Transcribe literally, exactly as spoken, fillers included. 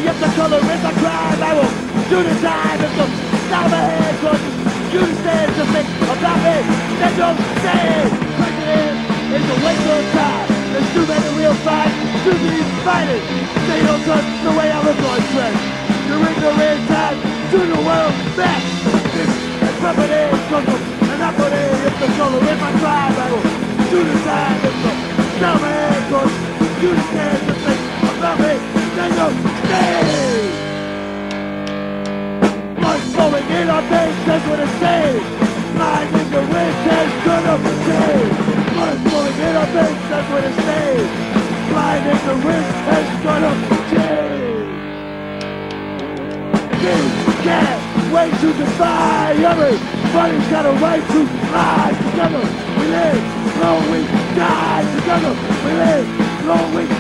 If the color is a crime, I will do the time. If the style of head causes you to stand to think about me, then don't stay. President is a waste of time. There's too many real fights to be fighting. They don't touch the way I look on trend. You're ignorant time to the world best. This is property, struggle, and equity. If the color is my tribe, I will do the time. If the style of head causes you to stand to think about me, then don't stay. Blood flowing in our veins, that's what it says. Blind ignorance is gonna change. Blood flowing in our veins, that's what it says. Blind ignorance is gonna change. You can't wait to defy everybody's got a right to lie. Together we live, long we die. Together we live, long we